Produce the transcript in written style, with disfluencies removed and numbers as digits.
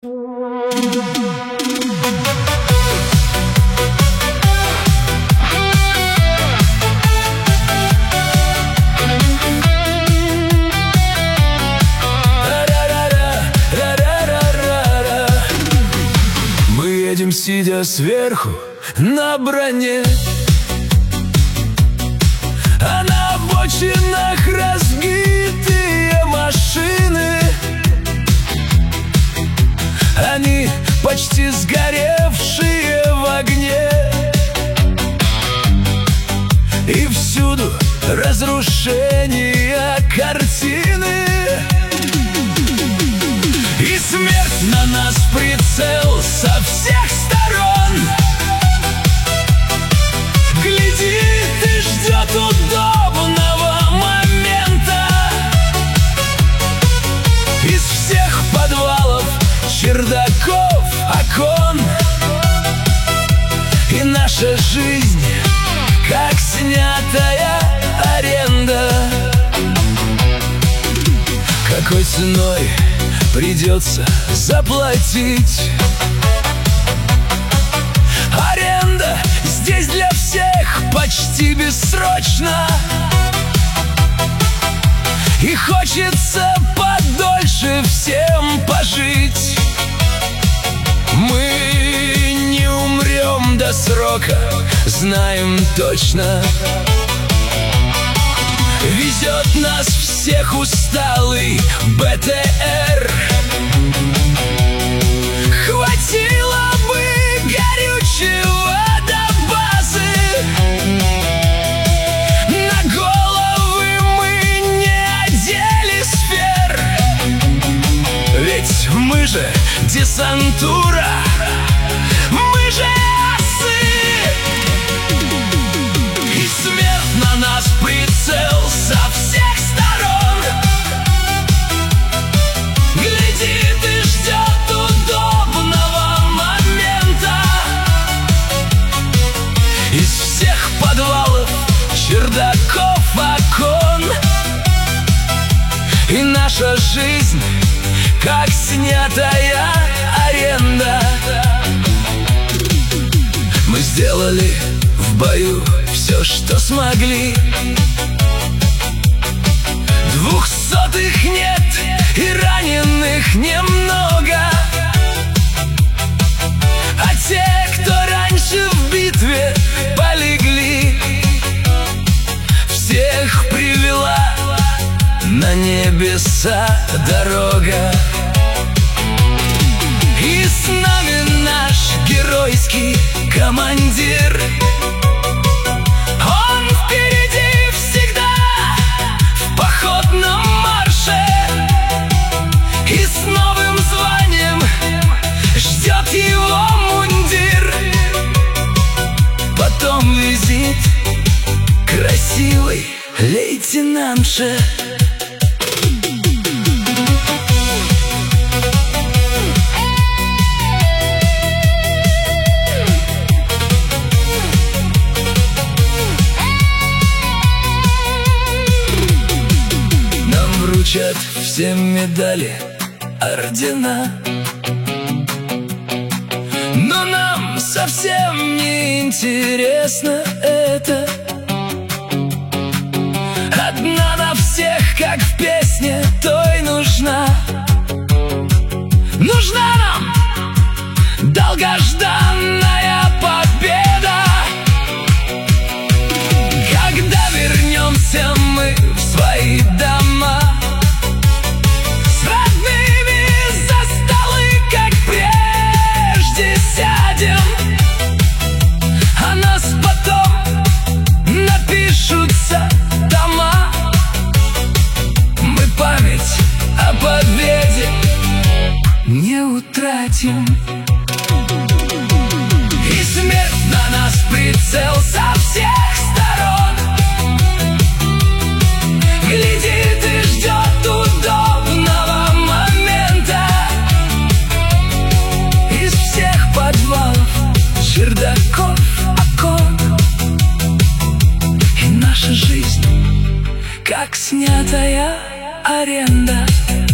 Мы едем, сидя сверху на броне, а на обочинах разбитые машины. Они почти сгоревшие в огне, и всюду разрушения картины. И смерть на нас прицел со всех сторон глядит и ждет удобного момента. Из всех подвалов, чердаков, окон, и наша жизнь как снятая аренда. Какой ценой придется заплатить? Аренда здесь для всех почти бессрочна, и хочется подольше всем пожить. Мы не умрем до срока, знаем точно. Везет нас всех усталый БТР. Хватило бы горючего до базы, на головы мы не одели сфер. Ведь мы же десантура, мы же асы. И смерть на нас прицел со всех сторон глядит и ждет удобного момента. Из всех подвалов, чердаков, окон, и наша жизнь как снятая аренда. Мы сделали в бою все, что смогли. 200-х нет и раненых немного, а те, кто раньше в битве полегли, всех привела на небеса дорога. И с нами наш геройский командир. Он впереди всегда в походном марше, и с новым званием ждет его мундир. Потом визит красивой лейтенантше. Вручат все медали, ордена, но нам совсем не интересно это. Одна на всех, как в песне той, нужна. Нужна нам долгожданная победа. Когда вернемся мы в свои дома, с родными за столы, как прежде, сядем, а нас потом напишутся дома. Мы память о победе не утратим. И смерть на нас прицел со всех сторон глядит и ждет удобного момента. Из всех подвалов, чердаков, окон, и наша жизнь как снятая аренда.